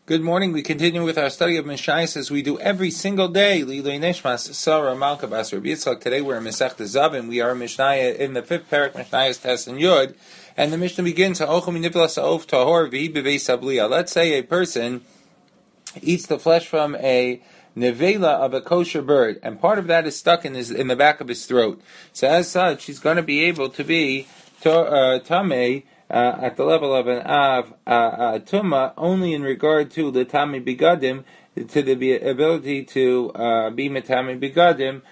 Good morning. We continue with our study of Mishnayos as we do every single day. Lilei Neshmas Sarah Malka Bas Rabbi Yitzchak. Today we're in Masechta Zavin. We are Mishnaya in the fifth parak, Mishnayos Tes and Yud, and the Mishnah begins. Let's say a person eats the flesh from a nevela of a kosher bird, and part of that is stuck in the back of his throat. So as such, he's going to be able to be tamei. At the level of an av tuma, only in regard to the tami bigadim, to the ability to be metami bigadim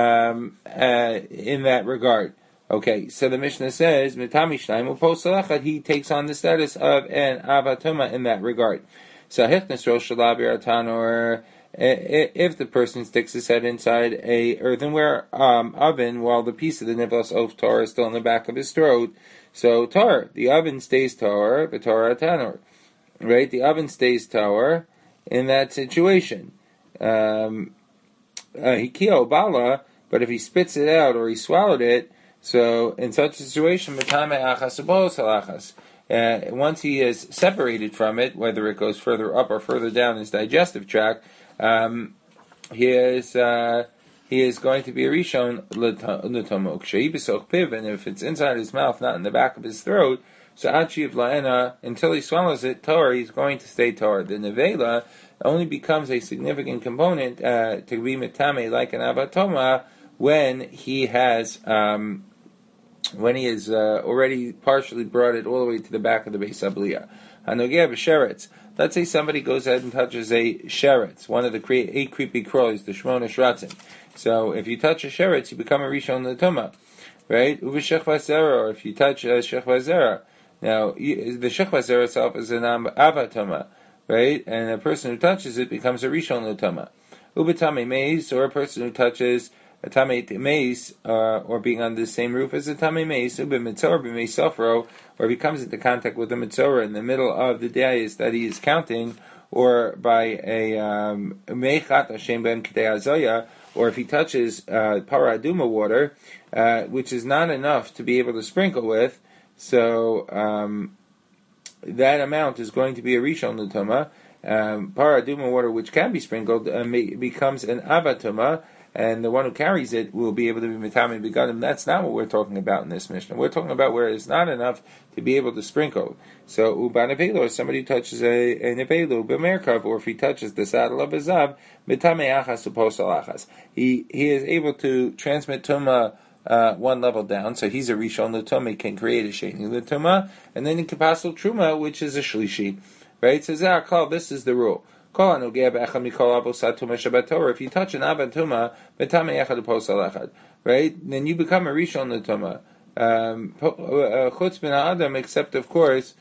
in that regard. Okay, so the Mishnah says metami shnayim uposalachad. He takes on the status of an av tuma in that regard. So hichnas rosh tanor. If the person sticks his head inside a earthenware oven while the piece of the nivlas of Torah is still in the back of his throat, so tar, the oven stays tar, the Torah tanor, right? The oven stays tar in that situation. Hikio bala, but if he spits it out or he swallowed it, so in such a situation, once he is separated from it, whether it goes further up or further down his digestive tract, he is going to be a rishon l'tomok piv, and if it's inside his mouth, not in the back of his throat, so achiv la'ena, until he swallows it, tar, he's going to stay tar. The nevela only becomes a significant component to be metame like an avatoma when he has already partially brought it all the way to the back of the Beis Abliya. Hanogeh b'sheretz. Let's say somebody goes ahead and touches a sheretz, one of the 8 creepy crawlies, the Shmona Shratzim. So if you touch a sheretz, you become a rishon l'tuma, right? Uv'shech v'zera, or if you touch a shech v'zera. Now, the shech v'zera itself is an avatuma, right? And a person who touches it becomes a rishon l'tuma. U'b'tamei meis, or a person who touches a tamei meis, or being under the same roof as a tamei meis, u'b'mitzor b'mei sofro, or if he comes into contact with a mitzorah in the middle of the dais that he is counting, or by a meichat Hashem ben k'dei azoya, or if he touches paraduma water, which is not enough to be able to sprinkle with, so that amount is going to be a rishon l'tuma. Paraduma water, which can be sprinkled, becomes an avatuma, and the one who carries it will be able to be metame begadim. That's not what we're talking about in this Mishnah. We're talking about where it's not enough to be able to sprinkle. So ubanevelu, or somebody who touches a nevelu b'merkav, or if he touches the saddle of a zav, metame achas uposal achas. He is able to transmit tuma one level down, so he's a rishon l'tuma. He can create a sheni l'tuma, and then he can pass truma, which is a shlishi. Right? So this is the rule. If you touch an avatuma, right, then you become a rishon l'tuma. Chutz bin ha'adam, except of course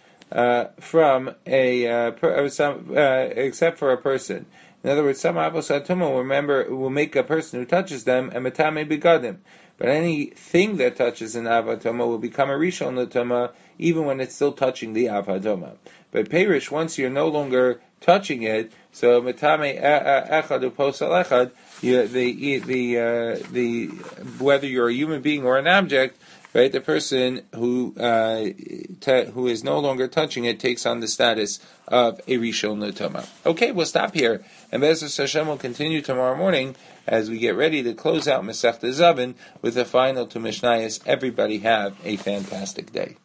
except for a person. In other words, some avos will make a person who touches them a metame begadim. But anything that touches an avatoma will become a rishon l'tuma, even when it's still touching the avatoma. But perish, once you're no longer touching it, so metame echad uposal echad, the whether you're a human being or an object, right? The person who is no longer touching it takes on the status of a rishon l'tuma. Okay, we'll stop here, and Be'ezus Hashem will continue tomorrow morning as we get ready to close out Masechta Zavin with the final two Mishnayos. Everybody have a fantastic day.